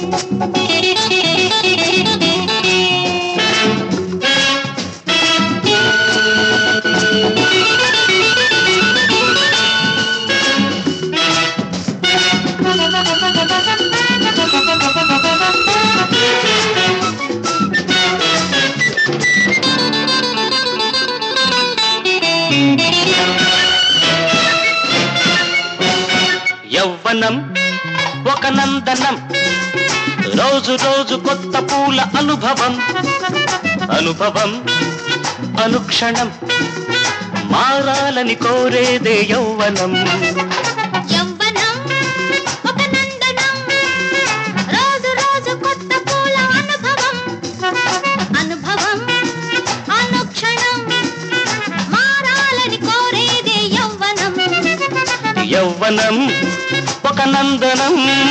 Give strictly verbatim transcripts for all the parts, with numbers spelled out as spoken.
యవ్వనం ఒక నందనం, రోజు రోజు కొత్త పూల అనుభవం. అనుభవం అనుక్షణం మారాలని కోరేదే యవ్వనం. యవ్వనం ఒక నందనం, రోజు రోజు కొత్త పూల అనుభవం. అనుభవం అనుక్షణం మారాలని కోరేదే యవ్వనం. యవ్వనం ఒక నందనం.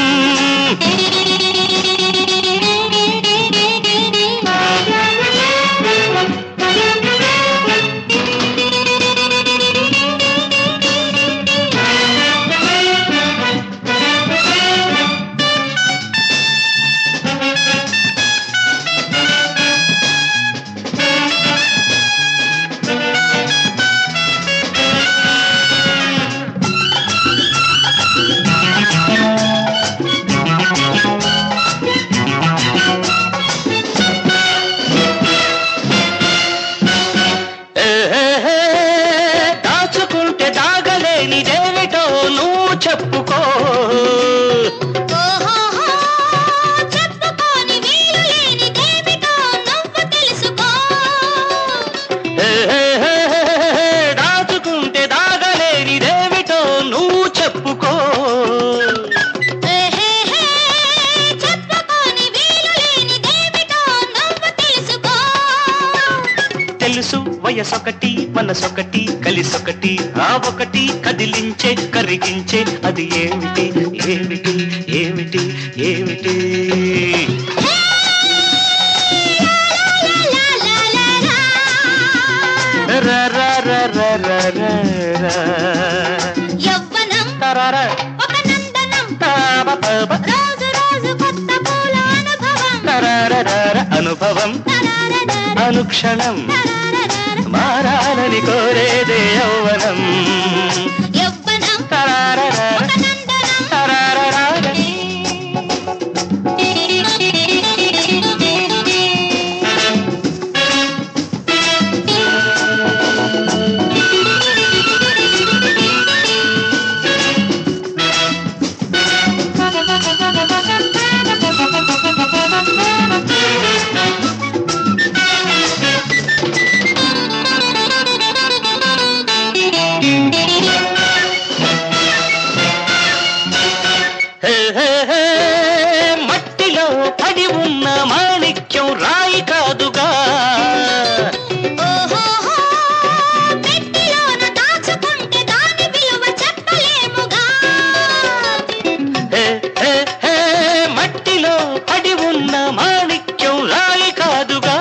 చెప్పుకో చెప్పుకోని వీలు లేనిదేమిటో నువ్వు తెలుసుకో. దాచుకుంటే దాగలేనిదేమిటో నువ్వు చెప్పుకో. చెప్పుకోని వీలు లేనిదేమిటో నువ్వు తెలుసుకో. తెలుసు వయసొకటి మనసొకటి కలిసొకటి, ఆ ఒకటి కదిలించే కరిగించే అది ఏమిటి ఏమిటి ఏమిటి ఏమిటి? యవ్వనం ఒక నందనం, రోజు రోజు కొత్త పూల అనుభవం. అనుభవం అనుక్షణం మారాలని కోరేదే యవ్వనం. యవ్వనం తరారర ఒక నందనం. తరారర మట్టిలో పడి ఉన్న మాణిక్యం రాయి కాదుగా. పెట్టిలోన దాచుకుంటే దాని విలువ చెప్పలేముగా. మట్టిలో పడి ఉన్న మాణిక్యం రాయి కాదుగా.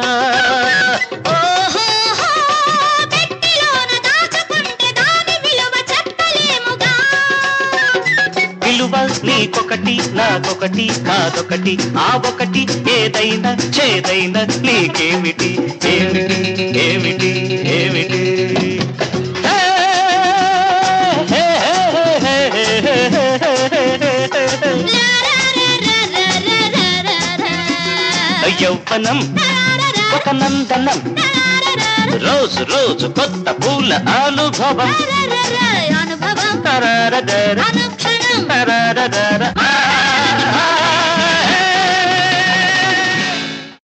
పెట్టిలోన దాచుకుంటే దాని విలువ చెప్పలేముగా. విలువ నీకొకటి నాకొకటి కాదొకటి, ఆ ఒకటి ఏదైనా చేదైనా నీకేమిటి ఏమిటి ఏమిటి ఏమిటి? యవ్వనం ఒక నందనం, రోజు రోజు కొత్త పూల అనుభవం. అనుభవం తరారర అనుక్షణం తరారర